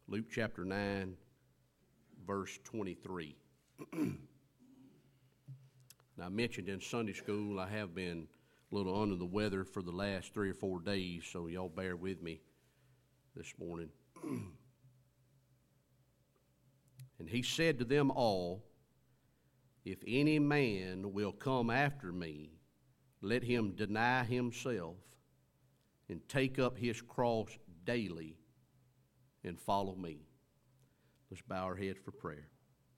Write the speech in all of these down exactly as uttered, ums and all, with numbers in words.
Luke chapter nine, verse twenty-three. Now, I mentioned in Sunday school I have been a little under the weather for the last three or four days, so y'all bear with me this morning. And he said to them all, "If any man will come after me, let him deny himself and take up his cross daily and follow me." Let's bow our heads for prayer.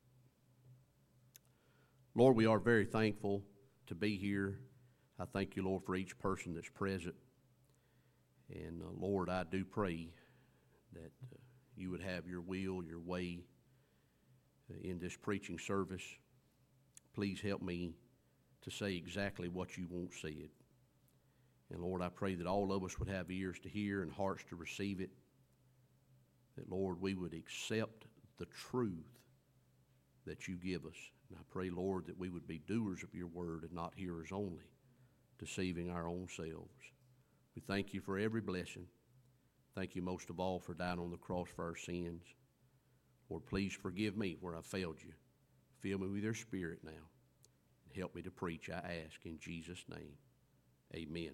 Lord, we are very thankful to be here. I thank you, Lord, for each person that's present. And, uh, Lord, I do pray that uh, you would have your will, your way uh, in this preaching service. Please help me to say exactly what you want said. And, Lord, I pray that all of us would have ears to hear and hearts to receive it. That, Lord, we would accept the truth that you give us. And I pray, Lord, that we would be doers of your word and not hearers only, deceiving our own selves. We thank you for every blessing. Thank you most of all for dying on the cross for our sins. Lord, please forgive me where I failed you. Fill me with your spirit now. And help me to preach, I ask, in Jesus' name. Amen.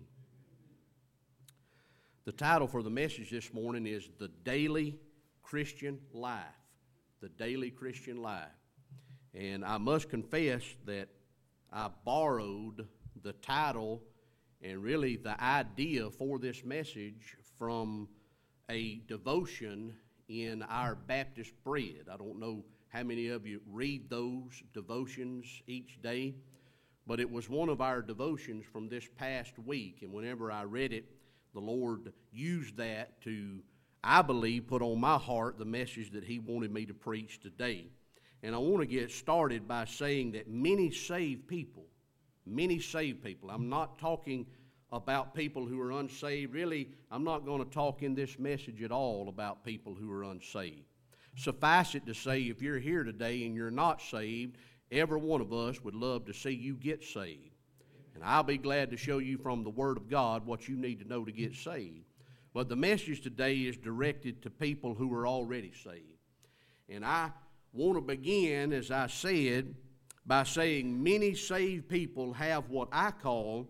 The title for the message this morning is The Daily Christian Life. The Daily Christian Life. And I must confess that I borrowed the title and really the idea for this message from a devotion in our Baptist Bread. I don't know how many of you read those devotions each day, but it was one of our devotions from this past week, and whenever I read it, the Lord used that to, I believe, put on my heart the message that he wanted me to preach today. And I want to get started by saying that many saved people, many saved people, I'm not talking about people who are unsaved. Really, I'm not going to talk in this message at all about people who are unsaved. Suffice it to say, if you're here today and you're not saved, every one of us would love to see you get saved. And I'll be glad to show you from the Word of God what you need to know to get saved. But the message today is directed to people who are already saved. And I want to begin, as I said, by saying many saved people have what I call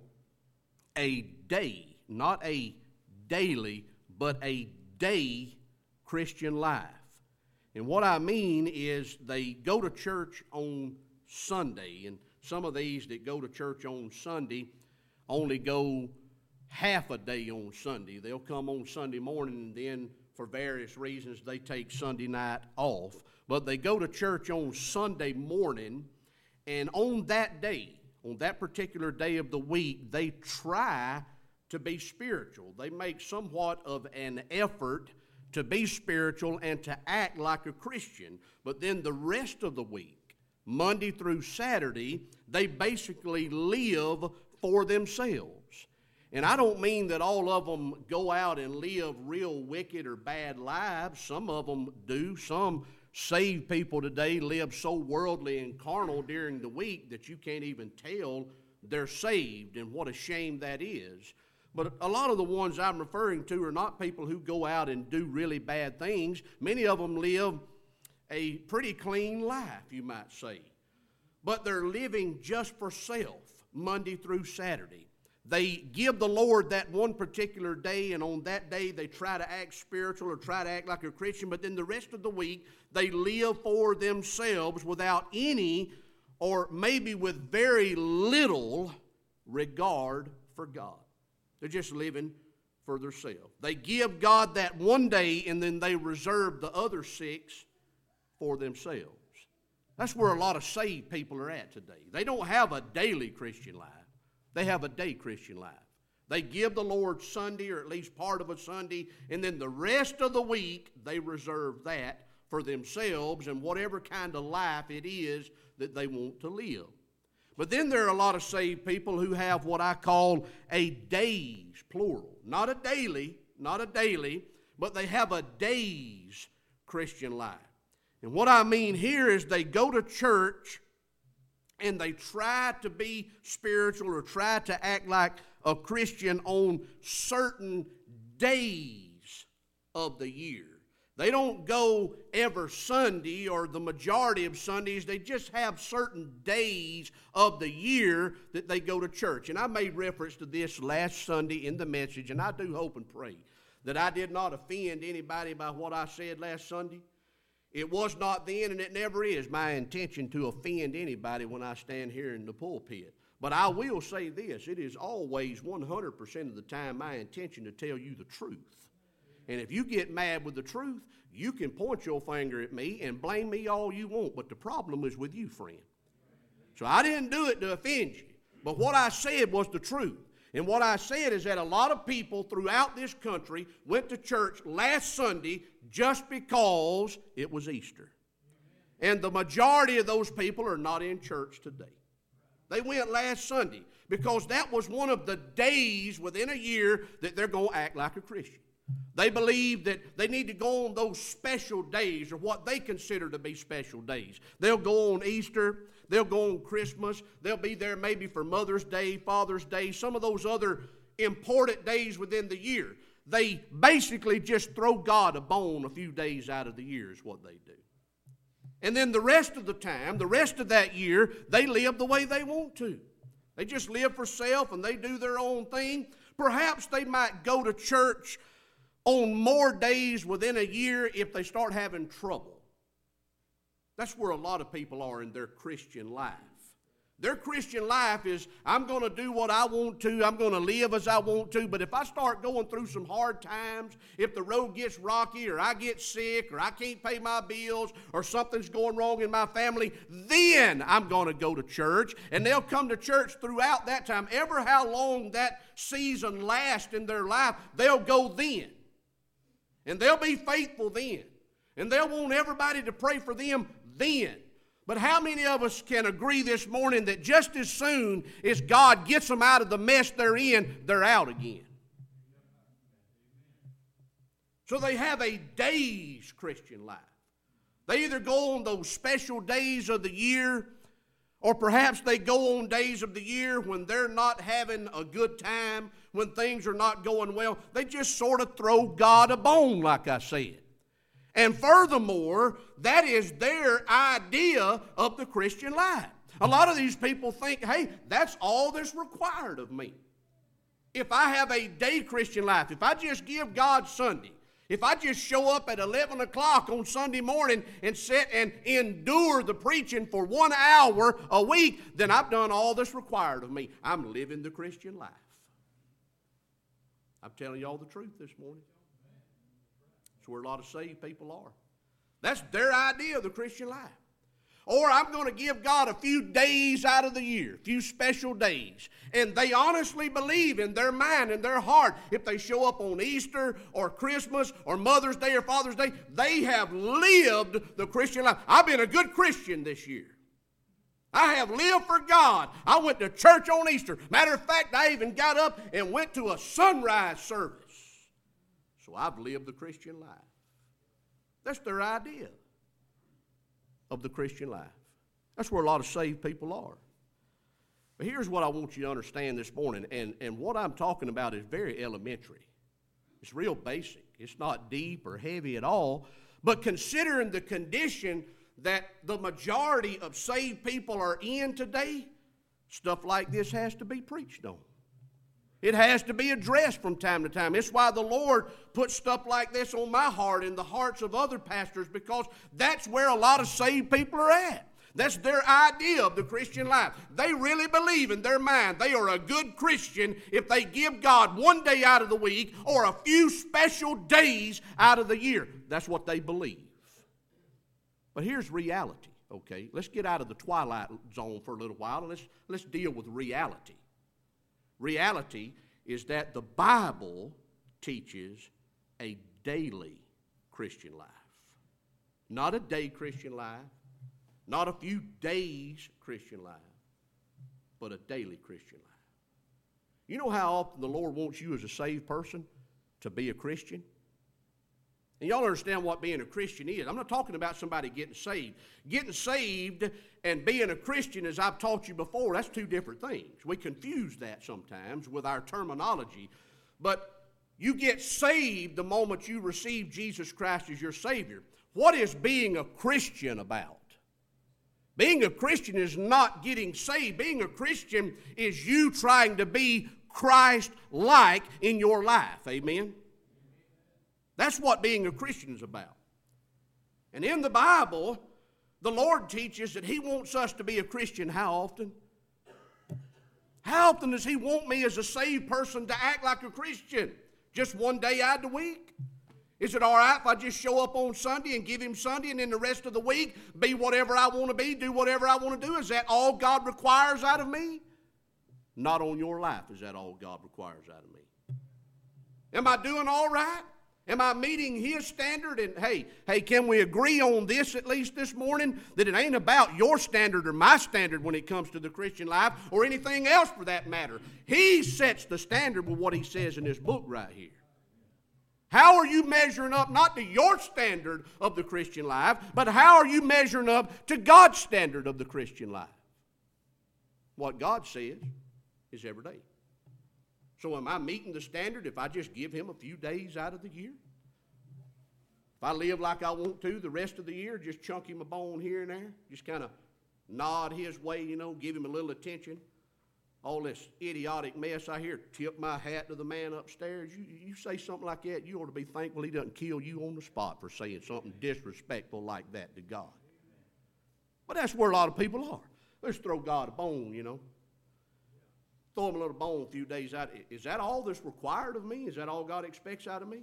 a day, not a daily, but a day Christian life. And what I mean is they go to church on Sunday, and some of these that go to church on Sunday only go half a day on Sunday. They'll come on Sunday morning, and then for various reasons they take Sunday night off. But they go to church on Sunday morning, and on that day, on that particular day of the week, they try to be spiritual. They make somewhat of an effort to be spiritual and to act like a Christian. But then the rest of the week, Monday through Saturday, they basically live for themselves. And I don't mean that all of them go out and live real wicked or bad lives. Some of them do. Some saved people today live so worldly and carnal during the week that you can't even tell they're saved, and what a shame that is. But a lot of the ones I'm referring to are not people who go out and do really bad things. Many of them live a pretty clean life, you might say. But they're living just for self, Monday through Saturday. They give the Lord that one particular day, and on that day they try to act spiritual or try to act like a Christian, but then the rest of the week they live for themselves without any, or maybe with very little, regard for God. They're just living for themselves. They give God that one day, and then they reserve the other six for themselves. That's where a lot of saved people are at today. They don't have a daily Christian life. They have a day Christian life. They give the Lord Sunday, or at least part of a Sunday, and then the rest of the week they reserve that for themselves and whatever kind of life it is that they want to live. But then there are a lot of saved people who have what I call a days, plural. Not a daily, not a daily, but they have a days Christian life. And what I mean here is they go to church and they try to be spiritual or try to act like a Christian on certain days of the year. They don't go every Sunday or the majority of Sundays. They just have certain days of the year that they go to church. And I made reference to this last Sunday in the message, and I do hope and pray that I did not offend anybody by what I said last Sunday. It was not then, and it never is my intention to offend anybody when I stand here in the pulpit. But I will say this, it is always one hundred percent of the time my intention to tell you the truth. And if you get mad with the truth, you can point your finger at me and blame me all you want, but the problem is with you, friend. So I didn't do it to offend you, but what I said was the truth. And what I said is that a lot of people throughout this country went to church last Sunday just because it was Easter. And the majority of those people are not in church today. They went last Sunday because that was one of the days within a year that they're going to act like a Christian. They believe that they need to go on those special days, or what they consider to be special days. They'll go on Easter, they'll go on Christmas, they'll be there maybe for Mother's Day, Father's Day, some of those other important days within the year. They basically just throw God a bone a few days out of the year is what they do. And then the rest of the time, the rest of that year, they live the way they want to. They just live for self and they do their own thing. Perhaps they might go to church on more days within a year if they start having trouble. That's where a lot of people are in their Christian life. Their Christian life is, I'm going to do what I want to, I'm going to live as I want to, but if I start going through some hard times, if the road gets rocky, or I get sick, or I can't pay my bills, or something's going wrong in my family, then I'm going to go to church. And they'll come to church throughout that time. Ever how long that season lasts in their life, they'll go then. And they'll be faithful then. And they'll want everybody to pray for them then. But how many of us can agree this morning that just as soon as God gets them out of the mess they're in, they're out again? So they have a day's Christian life. They either go on those special days of the year, or perhaps they go on days of the year when they're not having a good time, when things are not going well. They just sort of throw God a bone, like I said. And furthermore, that is their idea of the Christian life. A lot of these people think, hey, that's all that's required of me. If I have a day Christian life, if I just give God Sunday, if I just show up at eleven o'clock on Sunday morning and sit and endure the preaching for one hour a week, then I've done all that's required of me. I'm living the Christian life. I'm telling you all the truth this morning. That's where a lot of saved people are. That's their idea of the Christian life. Or I'm going to give God a few days out of the year, a few special days. And they honestly believe in their mind and their heart, if they show up on Easter or Christmas or Mother's Day or Father's Day, they have lived the Christian life. I've been a good Christian this year. I have lived for God. I went to church on Easter. Matter of fact, I even got up and went to a sunrise service. So I've lived the Christian life. That's their idea of the Christian life. That's where a lot of saved people are. But here's what I want you to understand this morning, and, and what I'm talking about is very elementary. It's real basic. It's not deep or heavy at all. But considering the condition that the majority of saved people are in today, stuff like this has to be preached on. It has to be addressed from time to time. It's why the Lord puts stuff like this on my heart and the hearts of other pastors, because that's where a lot of saved people are at. That's their idea of the Christian life. They really believe in their mind they are a good Christian if they give God one day out of the week or a few special days out of the year. That's what they believe. But here's reality, okay? Let's get out of the twilight zone for a little while and let's, let's deal with reality. Reality is that the Bible teaches a daily Christian life. Not a day Christian life, not a few days Christian life, but a daily Christian life. You know how often the Lord wants you as a saved person to be a Christian? And y'all understand what being a Christian is. I'm not talking about somebody getting saved. Getting saved and being a Christian, as I've taught you before, that's two different things. We confuse that sometimes with our terminology. But You get saved the moment you receive Jesus Christ as your Savior. What is being a Christian about? Being a Christian is not getting saved. Being a Christian is you trying to be Christ-like in your life. Amen? That's what being a Christian is about. And in the Bible, the Lord teaches that He wants us to be a Christian how often? How often does He want me as a saved person to act like a Christian? Just one day out of the week? Is it all right if I just show up on Sunday and give Him Sunday and then the rest of the week be whatever I want to be, do whatever I want to do? Is that all God requires out of me? Not on your life is that all God requires out of me. Am I doing all right? Am I meeting His standard? And hey, hey, can we agree on this at least this morning? That it ain't about your standard or my standard when it comes to the Christian life or anything else for that matter. He sets the standard with what He says in this book right here. How are you measuring up not to your standard of the Christian life, but how are you measuring up to God's standard of the Christian life? What God says is every day. So am I meeting the standard if I just give Him a few days out of the year? If I live like I want to the rest of the year, just chunk Him a bone here and there, just kind of nod His way, you know, give Him a little attention. All this idiotic mess I hear, tip my hat to the man upstairs. You, you say something like that, you ought to be thankful He doesn't kill you on the spot for saying something disrespectful like that to God. But that's where a lot of people are. Let's throw God a bone, you know. Throw Him a little bone a few days out. Is that all that's required of me? Is that all God expects out of me?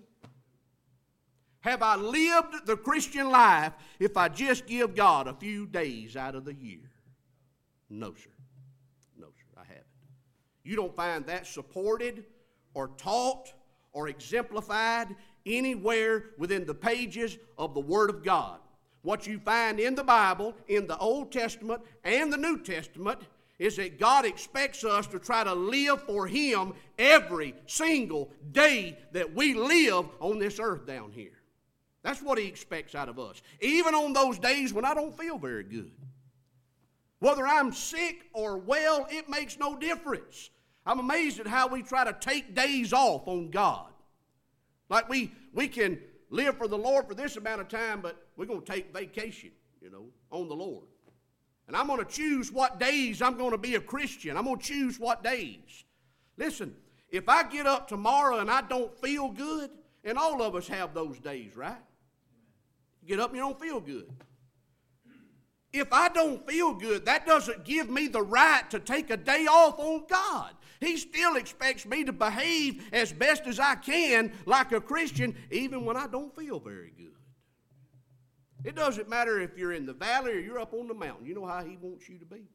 Have I lived the Christian life if I just give God a few days out of the year? No, sir. No, sir, I haven't. You don't find that supported or taught or exemplified anywhere within the pages of the Word of God. What you find in the Bible, in the Old Testament and the New Testament, is that God expects us to try to live for Him every single day that we live on this earth down here. That's what He expects out of us. Even on those days when I don't feel very good. Whether I'm sick or well, it makes no difference. I'm amazed at how we try to take days off on God. Like we, we can live for the Lord for this amount of time, but we're going to take vacation, you know, on the Lord. And I'm going to choose what days I'm going to be a Christian. I'm going to choose what days. Listen, if I get up tomorrow and I don't feel good, and all of us have those days, right? You get up and you don't feel good. If I don't feel good, that doesn't give me the right to take a day off on God. He still expects me to behave as best as I can like a Christian, even when I don't feel very good. It doesn't matter if you're in the valley or you're up on the mountain. You know how He wants you to be?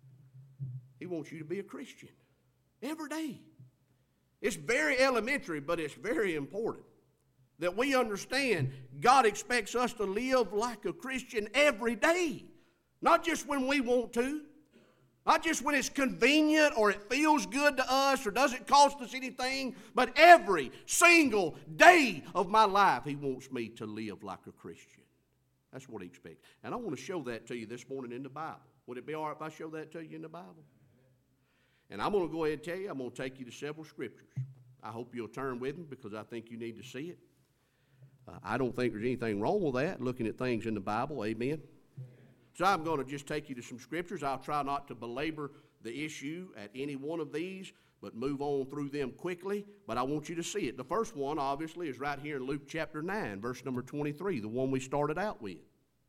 He wants you to be a Christian every day. It's very elementary, but it's very important that we understand God expects us to live like a Christian every day. Not just when we want to. Not just when it's convenient or it feels good to us or doesn't cost us anything, but every single day of my life He wants me to live like a Christian. That's what He expects. And I want to show that to you this morning in the Bible. Would it be all right if I show that to you in the Bible? And I'm going to go ahead and tell you, I'm going to take you to several scriptures. I hope you'll turn with me because I think you need to see it. Uh, I don't think there's anything wrong with that, looking at things in the Bible. Amen. So I'm going to just take you to some scriptures. I'll try not to belabor the issue at any one of these, but move on through them quickly. But I want you to see it. The first one, obviously, is right here in Luke chapter nine, verse number twenty-three, the one we started out with.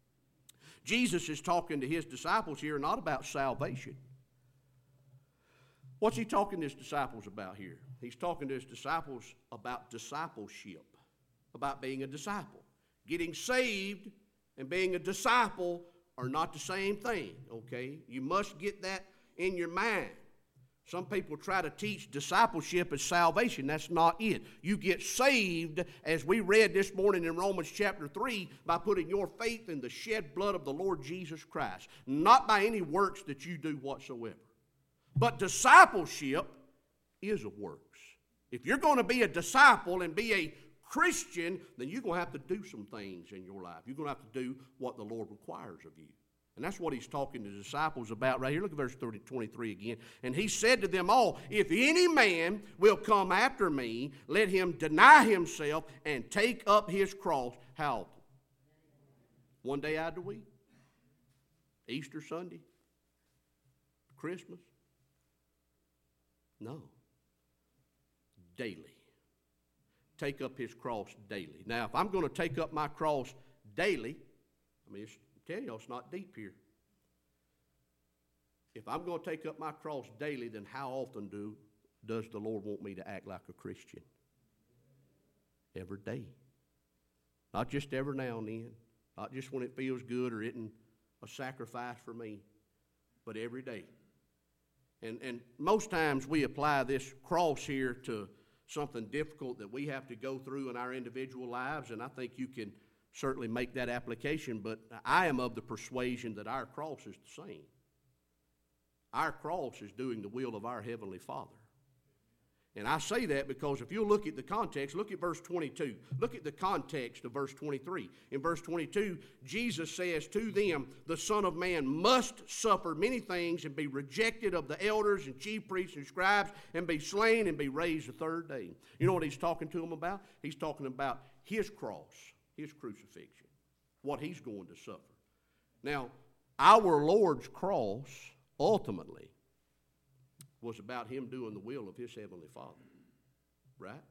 Jesus is talking to His disciples here not about salvation. What's He talking to His disciples about here? He's talking to His disciples about discipleship, about being a disciple. Getting saved and being a disciple are not the same thing, okay? You must get that in your mind. Some people try to teach discipleship as salvation. That's not it. You get saved, as we read this morning in Romans chapter three, by putting your faith in the shed blood of the Lord Jesus Christ, not by any works that you do whatsoever. But discipleship is of works. If you're going to be a disciple and be a Christian, then you're going to have to do some things in your life. You're going to have to do what the Lord requires of you. And that's what he's talking to the disciples about right here. Look at verse thirty, twenty-three again. And he said to them all, if any man will come after me, let him deny himself and take up his cross. How often? One day out of the week? Easter Sunday? Christmas? No. Daily. Take up his cross daily. Now, if I'm going to take up my cross daily, I mean, it's, I tell you, it's not deep here. If I'm going to take up my cross daily, then how often do does the Lord want me to act like a Christian? Every day. Not just every now and then. Not just when it feels good or isn't a sacrifice for me, but every day. And, and most times we apply this cross here to something difficult that we have to go through in our individual lives, and I think you can certainly make that application, but I am of the persuasion that our cross is the same. Our cross is doing the will of our Heavenly Father. And I say that because if you look at the context, look at verse twenty-two. Look at the context of verse twenty-three. In verse twenty-two, Jesus says to them, the Son of Man must suffer many things and be rejected of the elders and chief priests and scribes and be slain and be raised the third day. You know what he's talking to them about? He's talking about his cross, his crucifixion, what he's going to suffer. Now, our Lord's cross ultimately was about him doing the will of his Heavenly Father. Right?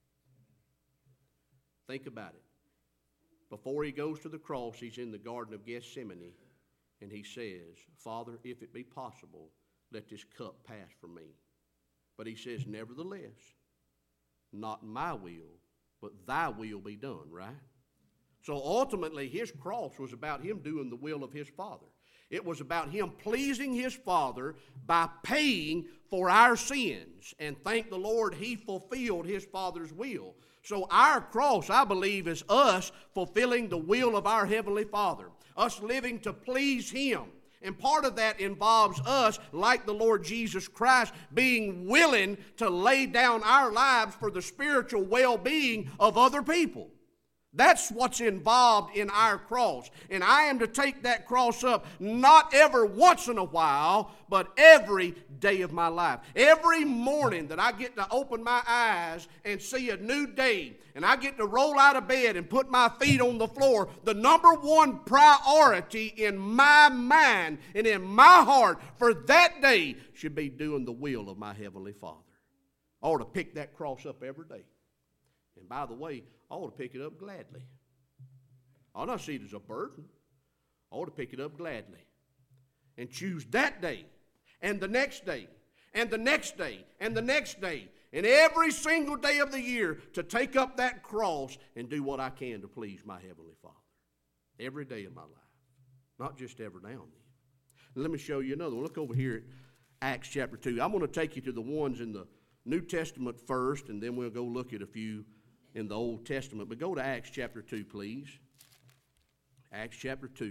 Think about it. Before he goes to the cross, he's in the Garden of Gethsemane, and he says, Father, if it be possible, let this cup pass from me. But he says, nevertheless, not my will, but thy will be done, right? So ultimately, his cross was about him doing the will of his Father. It was about him pleasing his Father by paying for our sins. And thank the Lord, he fulfilled his Father's will. So our cross, I believe, is us fulfilling the will of our Heavenly Father. Us living to please him. And part of that involves us, like the Lord Jesus Christ, being willing to lay down our lives for the spiritual well-being of other people. That's what's involved in our cross. And I am to take that cross up not ever once in a while, but every day of my life. Every morning that I get to open my eyes and see a new day, and I get to roll out of bed and put my feet on the floor, the number one priority in my mind and in my heart for that day should be doing the will of my Heavenly Father. I ought to pick that cross up every day. And by the way, I ought to pick it up gladly. I ought not see it as a burden. I ought to pick it up gladly. And choose that day, and the next day, and the next day, and the next day, and every single day of the year to take up that cross and do what I can to please my Heavenly Father. Every day of my life. Not just every now and then. Now, let me show you another one. Look over here at Acts chapter two. I'm going to take you to the ones in the New Testament first, and then we'll go look at a few in the Old Testament. But go to Acts chapter two, please. Acts chapter two.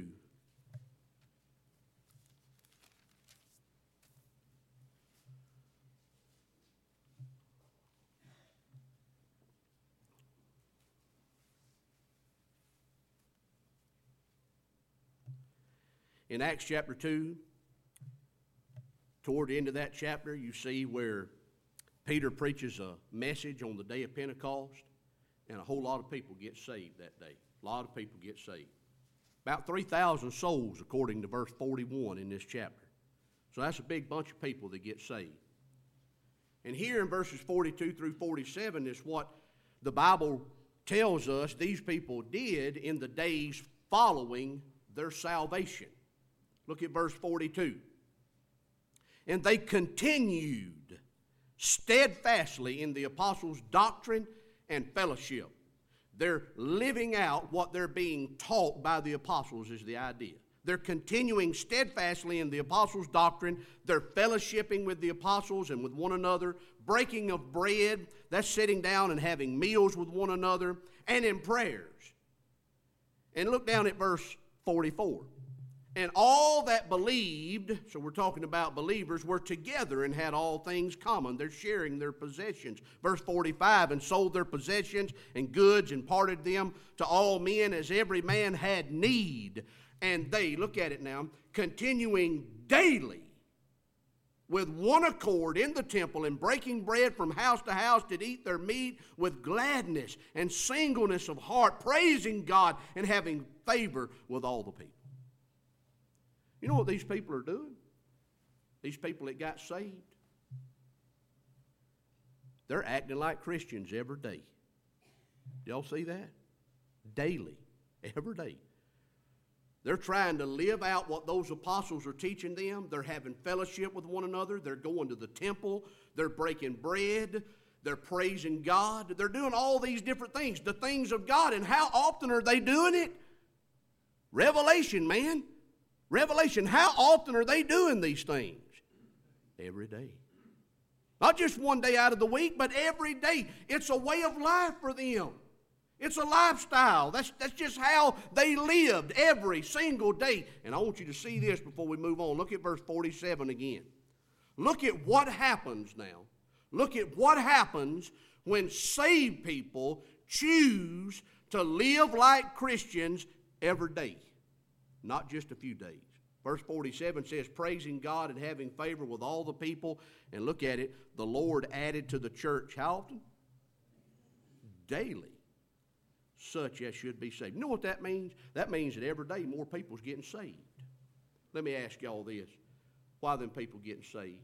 In Acts chapter two, toward the end of that chapter, you see where Peter preaches a message on the day of Pentecost, and a whole lot of people get saved that day. A lot of people get saved. About three thousand souls, according to verse forty-one in this chapter. So that's a big bunch of people that get saved. And here in verses forty-two through forty-seven is what the Bible tells us these people did in the days following their salvation. Look at verse forty-two. And they continued steadfastly in the apostles' doctrine and fellowship. They're living out what they're being taught by the apostles is the idea. They're continuing steadfastly in the apostles' doctrine. They're fellowshipping with the apostles and with one another. Breaking of bread, that's sitting down and having meals with one another. And in prayers. And look down at verse forty-four. And all that believed, so we're talking about believers, were together and had all things common. They're sharing their possessions. Verse forty-five, and sold their possessions and goods and parted them to all men as every man had need. And they, look at it now, continuing daily with one accord in the temple and breaking bread from house to house, did eat their meat with gladness and singleness of heart, praising God and having favor with all the people. You know what these people are doing? These people that got saved? They're acting like Christians every day. Y'all see that? Daily. Every day. They're trying to live out what those apostles are teaching them. They're having fellowship with one another. They're going to the temple. They're breaking bread. They're praising God. They're doing all these different things, the things of God. And how often are they doing it? Revelation, man. Revelation. How often are they doing these things? Every day. Not just one day out of the week, but every day. It's a way of life for them. It's a lifestyle. That's, that's just how they lived every single day. And I want you to see this before we move on. Look at verse forty-seven again. Look at what happens now. Look at what happens when saved people choose to live like Christians every day. Not just a few days. Verse forty-seven says, praising God and having favor with all the people. And look at it, the Lord added to the church, how often? Daily. Such as should be saved. You know what that means? That means that every day more people's getting saved. Let me ask y'all this. Why are them people getting saved?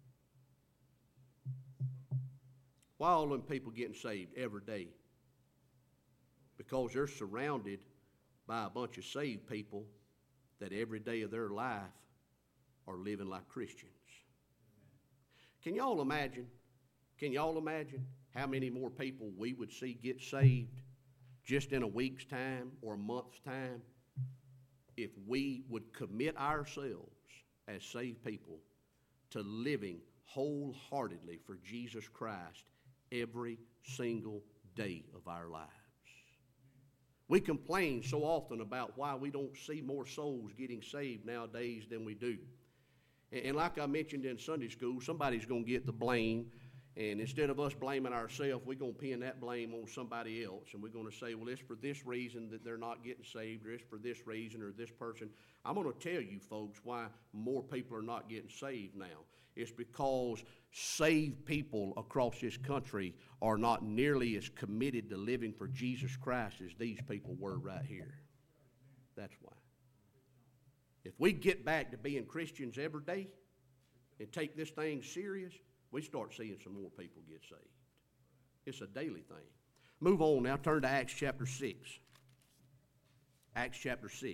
Why are all them people getting saved every day? Because they're surrounded by a bunch of saved people that every day of their life are living like Christians. Can y'all imagine? Can y'all imagine how many more people we would see get saved just in a week's time or a month's time if we would commit ourselves as saved people to living wholeheartedly for Jesus Christ every single day of our lives? We complain so often about why we don't see more souls getting saved nowadays than we do. And, and like I mentioned in Sunday school, somebody's going to get the blame. And instead of us blaming ourselves, we're going to pin that blame on somebody else. And we're going to say, well, it's for this reason that they're not getting saved, or it's for this reason or this person. I'm going to tell you, folks, why more people are not getting saved now. It's because saved people across this country are not nearly as committed to living for Jesus Christ as these people were right here. That's why. If we get back to being Christians every day and take this thing serious, we start seeing some more people get saved. It's a daily thing. Move on now. Turn to Acts chapter six. Acts chapter six.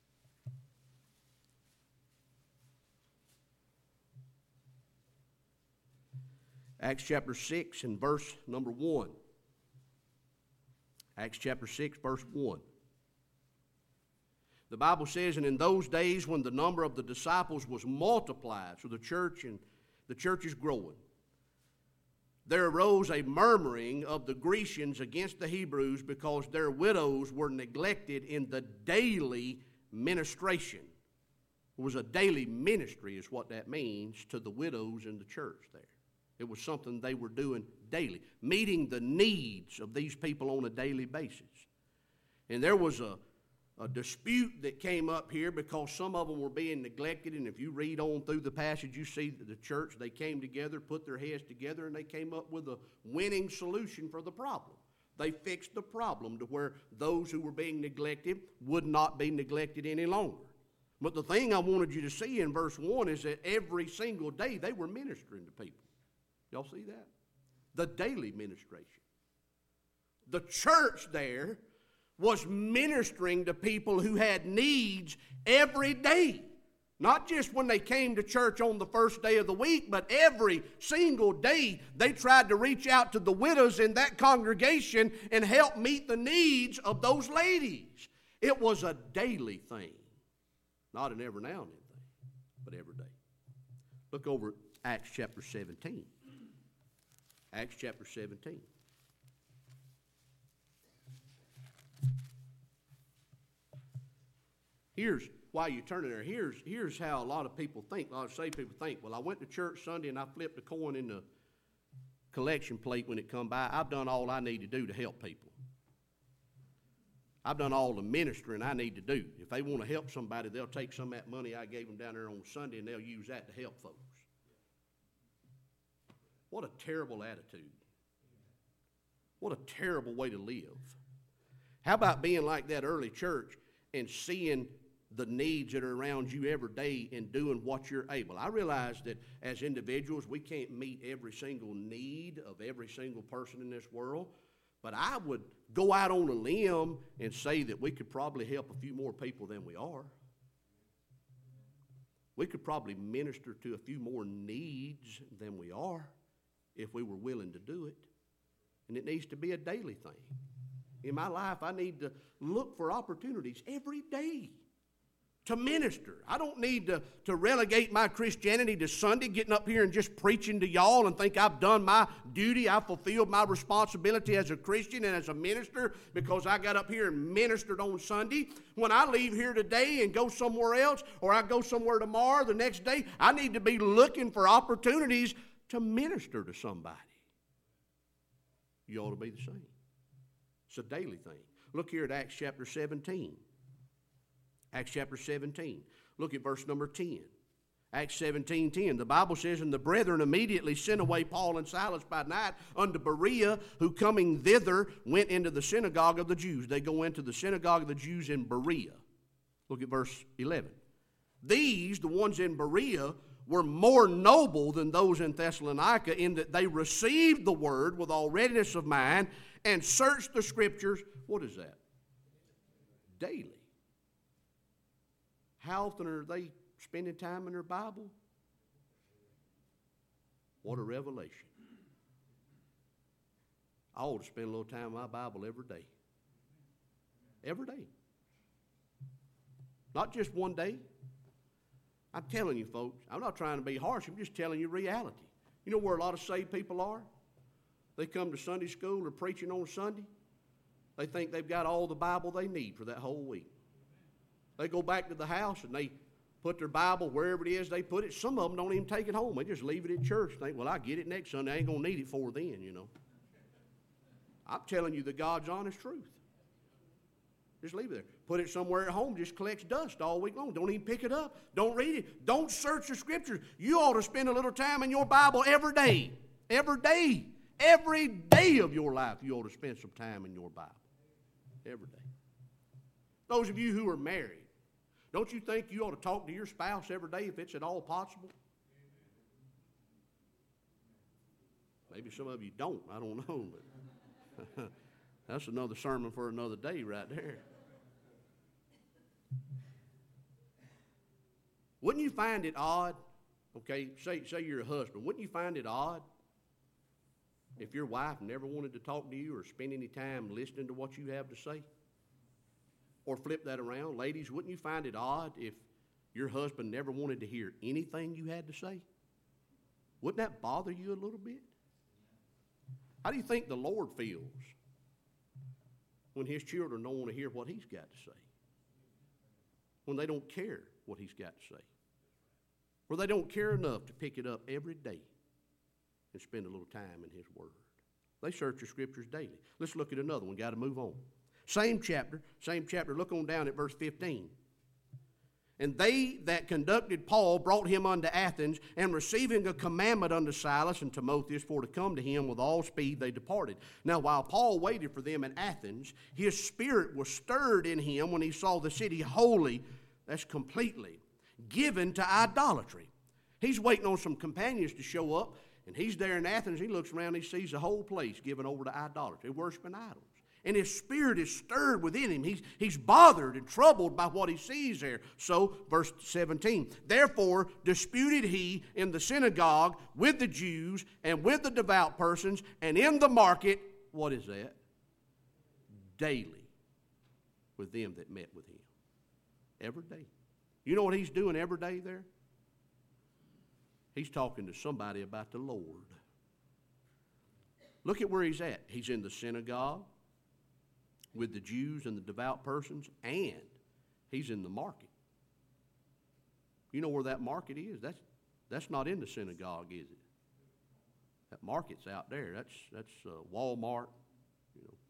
Acts chapter six and verse number one. Acts chapter six, verse one. The Bible says, and in those days when the number of the disciples was multiplied, so the church and the church is growing, there arose a murmuring of the Grecians against the Hebrews because their widows were neglected in the daily ministration. It was a daily ministry is what that means to the widows in the church there. It was something they were doing daily, meeting the needs of these people on a daily basis. And there was a, a dispute that came up here because some of them were being neglected. And if you read on through the passage, you see that the church, they came together, put their heads together, and they came up with a winning solution for the problem. They fixed the problem to where those who were being neglected would not be neglected any longer. But the thing I wanted you to see in verse one is that every single day they were ministering to people. Y'all see that? The daily ministration. The church there was ministering to people who had needs every day. Not just when they came to church on the first day of the week, but every single day they tried to reach out to the widows in that congregation and help meet the needs of those ladies. It was a daily thing. Not an every now and then thing, but every day. Look over at Acts chapter seventeen. Acts chapter seventeen. Here's, while you're turning there, here's, here's how a lot of people think. A lot of saved people think, well, I went to church Sunday and I flipped a coin in the collection plate when it come by. I've done all I need to do to help people. I've done all the ministering I need to do. If they want to help somebody, they'll take some of that money I gave them down there on Sunday and they'll use that to help folks. What a terrible attitude. What a terrible way to live. How about being like that early church and seeing the needs that are around you every day and doing what you're able? I realize that as individuals, we can't meet every single need of every single person in this world, but I would go out on a limb and say that we could probably help a few more people than we are. We could probably minister to a few more needs than we are if we were willing to do it. And it needs to be a daily thing. In my life, I need to look for opportunities every day to minister. I don't need to, to relegate my Christianity to Sunday, getting up here and just preaching to y'all and think I've done my duty, I've fulfilled my responsibility as a Christian and as a minister because I got up here and ministered on Sunday. When I leave here today and go somewhere else, or I go somewhere tomorrow, the next day, I need to be looking for opportunities to minister to somebody. You ought to be the same. It's a daily thing. Look here at Acts chapter seventeen. Acts chapter seventeen. Look at verse number ten. Acts seventeen ten. The Bible says, and the brethren immediately sent away Paul and Silas by night unto Berea, who coming thither went into the synagogue of the Jews. They go into the synagogue of the Jews in Berea. Look at verse eleven. These, the ones in Berea, were more noble than those in Thessalonica in that they received the word with all readiness of mind and searched the scriptures. What is that? Daily. How often are they spending time in their Bible? What a revelation. I ought to spend a little time in my Bible every day. Every day. Not just one day. I'm telling you, folks, I'm not trying to be harsh. I'm just telling you reality. You know where a lot of saved people are? They come to Sunday school or preaching on Sunday. They think they've got all the Bible they need for that whole week. They go back to the house and they put their Bible wherever it is they put it. Some of them don't even take it home. They just leave it at church and think, well, I get it next Sunday. I ain't going to need it for then, you know. I'm telling you the God's honest truth. Just leave it there. Put it somewhere at home. Just collects dust all week long. Don't even pick it up. Don't read it. Don't search the scriptures. You ought to spend a little time in your Bible every day. Every day. Every day of your life you ought to spend some time in your Bible. Every day. Those of you who are married, don't you think you ought to talk to your spouse every day if it's at all possible? Maybe some of you don't. I don't know. But that's another sermon for another day right there. Wouldn't you find it odd, okay, say, say you're a husband, wouldn't you find it odd if your wife never wanted to talk to you or spend any time listening to what you have to say? Or flip that around, ladies, wouldn't you find it odd if your husband never wanted to hear anything you had to say? Wouldn't that bother you a little bit? How do you think the Lord feels when his children don't want to hear what he's got to say? When they don't care what he's got to say? Or they don't care enough to pick it up every day and spend a little time in his word? They search the scriptures daily. Let's look at another one. Got to move on. Same chapter, same chapter. Look on down at verse fifteen. And they that conducted Paul brought him unto Athens, and receiving a commandment unto Silas and Timotheus for to come to him with all speed, they departed. Now while Paul waited for them in Athens, his spirit was stirred in him when he saw the city holy, that's completely, given to idolatry. He's waiting on some companions to show up, and he's there in Athens. He looks around, he sees the whole place given over to idolatry, worshiping idols. And his spirit is stirred within him. He's, he's bothered and troubled by what he sees there. So, verse seventeen, therefore disputed he in the synagogue with the Jews and with the devout persons, and in the market, what is that? Daily with them that met with him. Every day. You know what he's doing every day there? He's talking to somebody about the Lord. Look at where he's at. He's in the synagogue with the Jews and the devout persons, and He's in the market. You know where that market is? That's, that's not in the synagogue, is it? That market's out there. That's, that's uh, Walmart, you know,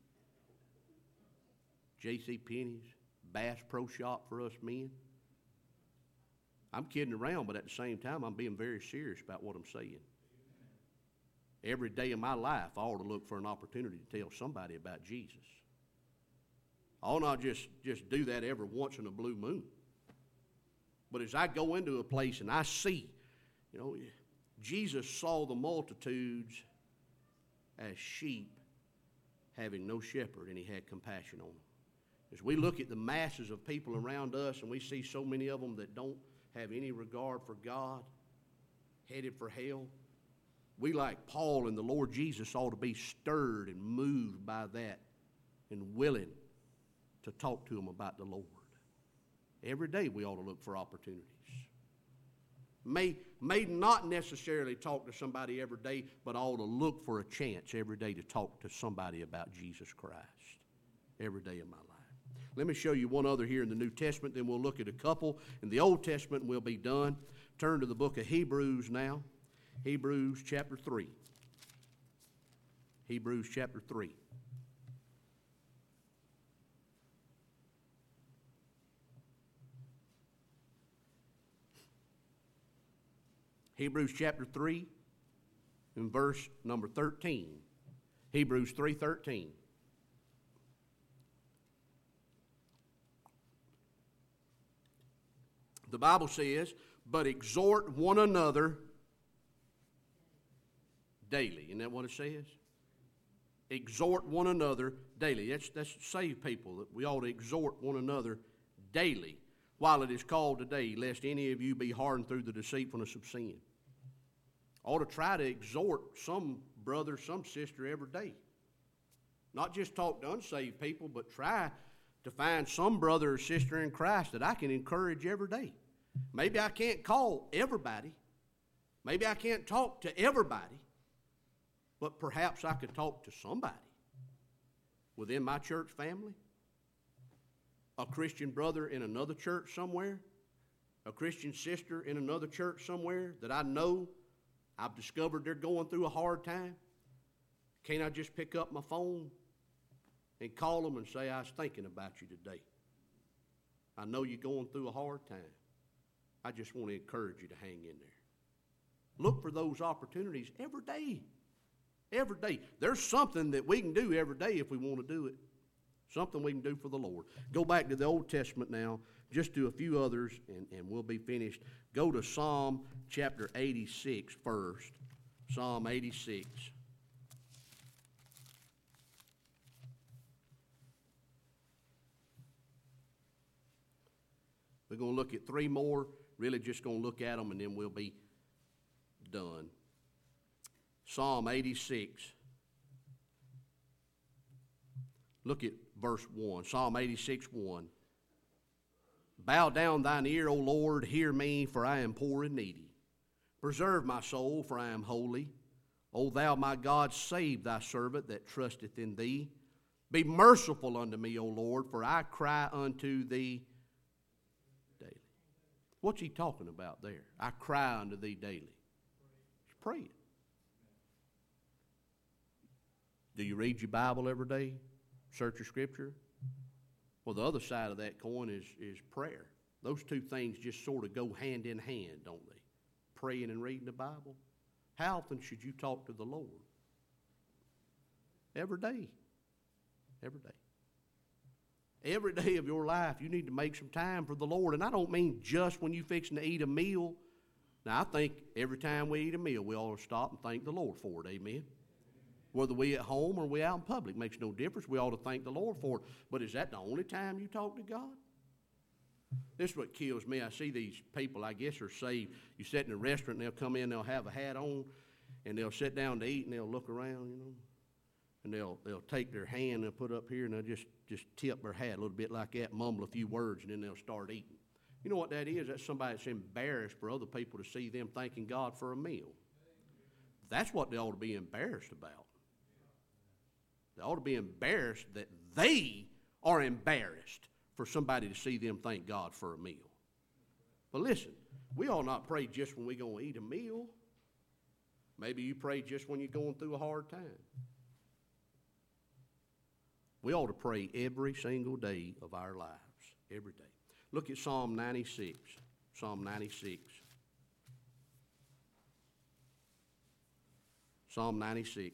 J C Penney's, Bass Pro Shop for us men. I'm kidding around, but at the same time, I'm being very serious about what I'm saying. Every day of my life, I ought to look for an opportunity to tell somebody about Jesus. I ought not just, just do that every once in a blue moon. But as I go into a place and I see, you know, Jesus saw the multitudes as sheep having no shepherd, and he had compassion on them. As we look at the masses of people around us and we see so many of them that don't have any regard for God, headed for hell, we, like Paul and the Lord Jesus, ought to be stirred and moved by that and willing to talk to them about the Lord. Every day we ought to look for opportunities. May, may not necessarily talk to somebody every day, but ought to look for a chance every day to talk to somebody about Jesus Christ every day of my life. Let me show you one other here in the New Testament, then we'll look at a couple in the Old Testament and we'll be done. Turn to the book of Hebrews now. Hebrews chapter three. Hebrews chapter three. Hebrews chapter three and verse number thirteen. Hebrews three thirteen. The Bible says, but exhort one another daily. Isn't that what it says? Exhort one another daily. That's, that's save people, that we ought to exhort one another daily while it is called today, lest any of you be hardened through the deceitfulness of sin. I ought to try to exhort some brother, some sister every day. Not just talk to unsaved people, but try to find some brother or sister in Christ that I can encourage every day. Maybe I can't call everybody. Maybe I can't talk to everybody. But perhaps I could talk to somebody within my church family. A Christian brother in another church somewhere. A Christian sister in another church somewhere that I know I've discovered they're going through a hard time. Can't I just pick up my phone and call them and say, I was thinking about you today. I know you're going through a hard time. I just want to encourage you to hang in there. Look for those opportunities every day. Every day. There's something that we can do every day if we want to do it. Something we can do for the Lord. Go back to the Old Testament now. Just do a few others and, and we'll be finished. Go to Psalm chapter eighty-six first. Psalm eighty-six. We're going to look at three more. Really just going to look at them and then we'll be done. Psalm eighty-six. Look at verse one. Psalm eighty-six, one. Bow down thine ear, O Lord, hear me, for I am poor and needy. Preserve my soul, for I am holy. O thou my God, save thy servant that trusteth in thee. Be merciful unto me, O Lord, for I cry unto thee daily. What's he talking about there? I cry unto thee daily. He's praying. Do you read your Bible every day? Search your Scripture? Well, the other side of that coin is, is prayer. Those two things just sort of go hand in hand, don't they? Praying and reading the Bible. How often should you talk to the Lord? Every day. Every day. Every day of your life, you need to make some time for the Lord. And I don't mean just when you're fixing to eat a meal. Now, I think every time we eat a meal, we ought to stop and thank the Lord for it. Amen? Whether we at home or we out in public, makes no difference. We ought to thank the Lord for it. But is that the only time you talk to God? This is what kills me. I see these people, I guess, are saved. You sit in a restaurant and they'll come in, they'll have a hat on, and they'll sit down to eat and they'll look around, you know. And they'll they'll take their hand and they'll put up here and they'll just, just tip their hat a little bit like that, mumble a few words, and then they'll start eating. You know what that is? That's somebody that's embarrassed for other people to see them thanking God for a meal. That's what they ought to be embarrassed about. They ought to be embarrassed that they are embarrassed for somebody to see them thank God for a meal. But listen, we ought not pray just when we're going to eat a meal. Maybe you pray just when you're going through a hard time. We ought to pray every single day of our lives, every day. Look at Psalm ninety-six. Psalm ninety-six. Psalm ninety-six.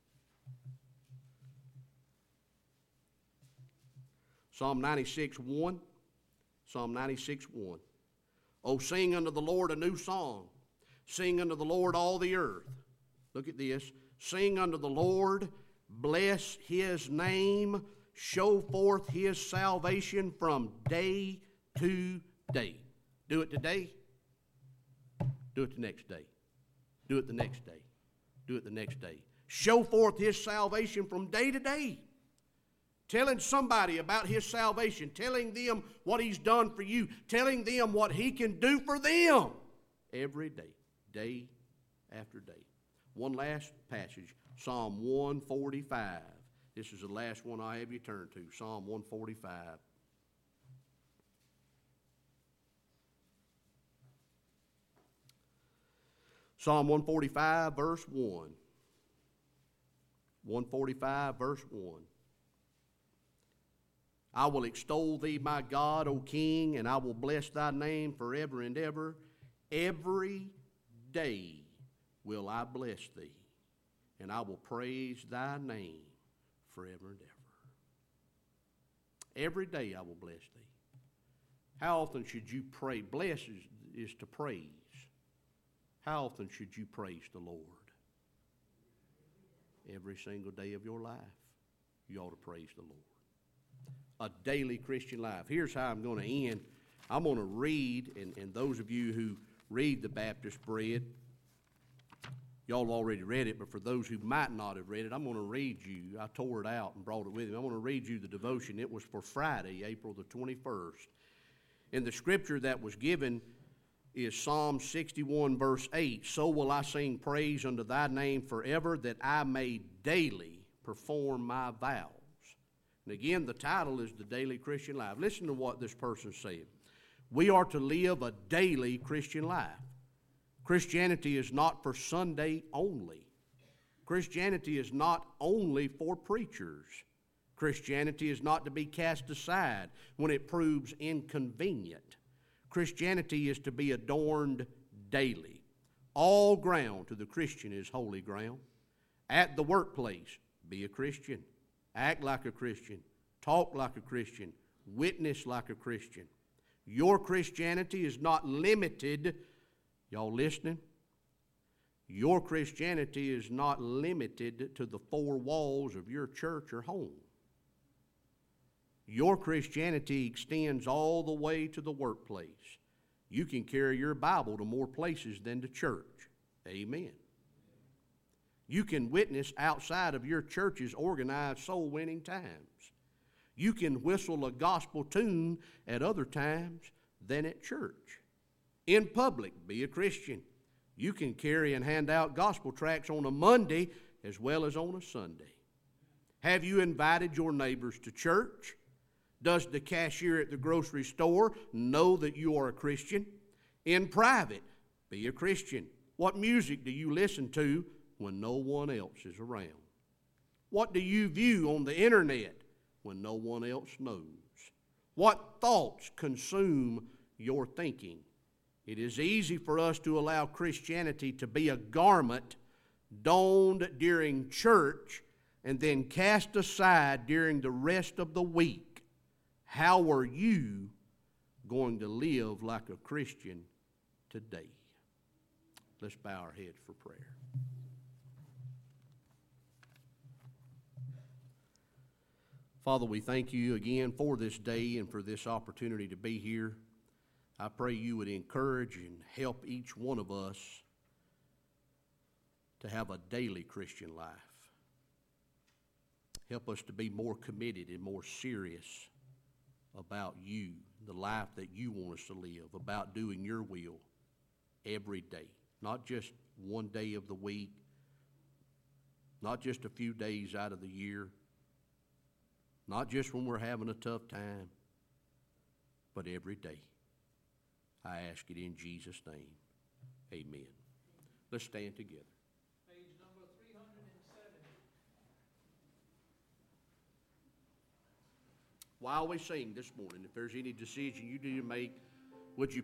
Psalm ninety-six, one. Psalm ninety-six, one. Oh, sing unto the Lord a new song. Sing unto the Lord all the earth. Look at this. Sing unto the Lord, bless his name, show forth his salvation from day to day. Do it today. Do it the next day. Do it the next day. Do it the next day. Show forth his salvation from day to day. Telling somebody about his salvation. Telling them what he's done for you. Telling them what he can do for them. Every day. Day after day. One last passage. Psalm one forty-five. This is the last one I have you turn to. Psalm one forty-five. Psalm one forty-five, verse one. one forty-five, verse one. I will extol thee, my God, O King, and I will bless thy name forever and ever. Every day will I bless thee, and I will praise thy name forever and ever. Every day I will bless thee. How often should you pray? Bless is, is to praise. How often should you praise the Lord? Every single day of your life, you ought to praise the Lord. A daily Christian life. Here's how I'm going to end. I'm going to read, and, and those of you who read the Baptist Bread, y'all have already read it, but for those who might not have read it, I'm going to read you. I tore it out and brought it with me. I'm going to read you the devotion. It was for Friday, April the twenty-first. And the scripture that was given is Psalm sixty-one, verse eight. So will I sing praise unto thy name forever, that I may daily perform my vows. And again, the title is The Daily Christian Life. Listen to what this person said. We are to live a daily Christian life. Christianity is not for Sunday only. Christianity is not only for preachers. Christianity is not to be cast aside when it proves inconvenient. Christianity is to be adorned daily. All ground to the Christian is holy ground. At the workplace, be a Christian. Act like a Christian. Talk like a Christian. Witness like a Christian. Your Christianity is not limited. Y'all listening? Your Christianity is not limited to the four walls of your church or home. Your Christianity extends all the way to the workplace. You can carry your Bible to more places than the church. Amen. You can witness outside of your church's organized soul-winning times. You can whistle a gospel tune at other times than at church. In public, be a Christian. You can carry and hand out gospel tracts on a Monday as well as on a Sunday. Have you invited your neighbors to church? Does the cashier at the grocery store know that you are a Christian? In private, be a Christian. What music do you listen to when no one else is around? What do you view on the internet when no one else knows? What thoughts consume your thinking? It is easy for us to allow Christianity to be a garment donned during church and then cast aside during the rest of the week. How are you going to live like a Christian today? Let's bow our heads for prayer. Father, we thank you again for this day and for this opportunity to be here. I pray you would encourage and help each one of us to have a daily Christian life. Help us to be more committed and more serious about you, the life that you want us to live, about doing your will every day, not just one day of the week, not just a few days out of the year, not just when we're having a tough time, but every day. I ask it in Jesus' name. Amen. Let's stand together. Page number three hundred seventy. While we sing this morning, if there's any decision you need to make, would you